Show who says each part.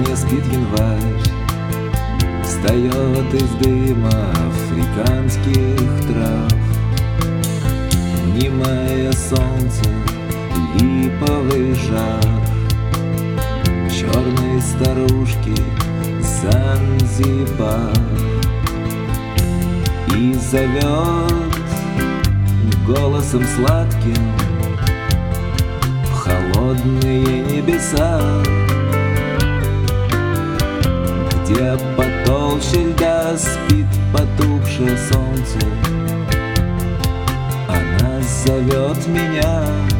Speaker 1: не спит январь, встает из дыма африканских трав. Внимая солнце, липовый жар, черные старушки Занзибар. И зовет голосом сладким в холодные небеса, где потолще льда спит потухшее солнце. Она зовет меня.